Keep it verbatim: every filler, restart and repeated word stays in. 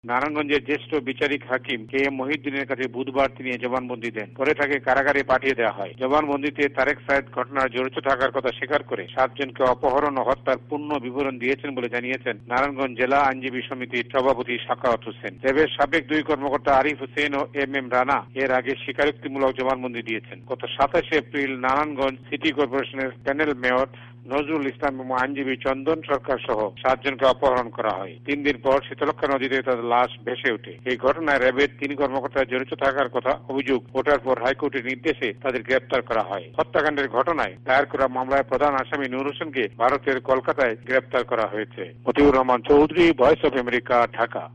নারায়ণগঞ্জের জ্যেষ্ঠ বিচারিক হাকিম কে এম মহিউদ্দিনের কাছে বুধবার তিনি জবানবন্দি দেন। পরে তাকে কারাগারে পাঠিয়ে দেওয়া হয়। জবানবন্দিতে তারেক সায়েদ ঘটনার জড়িত থাকার কথা স্বীকার করে সাতজনকে অপহরণ ও হত্যার পূর্ণ বিবরণ দিয়েছেন বলে জানিয়েছেন নারায়ণগঞ্জ জেলা আইনজীবী সমিতির সভাপতি সাখাওয়াত হোসেন। র্যাবের সাবেক দুই কর্মকর্তা আরিফ হোসেন ও এম এম রানা এর আগে স্বীকারোক্তিমূলক জবানবন্দি দিয়েছেন। গত সাতাশে এপ্রিল নারায়ণগঞ্জ সিটি কর্পোরেশনের প্যানেল মেয়র নজরুল ইসলাম এবং আইনজীবী চন্দন সরকার সহ সাতজনকে অপহরণ করা হয়। তিন দিন পর শীতলক্ষা নদীতে তাদের লাশ ভেসে ওঠে। এই ঘটনায় র্যাবের তিন কর্মকর্তা জড়িত থাকার কথা অভিযোগ ওঠার পর হাইকোর্টের নির্দেশে তাদের গ্রেপ্তার করা হয়। হত্যাকাণ্ডের ঘটনায় দায়ের করা মামলায় প্রধান আসামি নূর হোসেনকে ভারতের কলকাতায় গ্রেপ্তার করা হয়েছে। Motiur Rahman Chowdhury, Voice of America, Dhaka.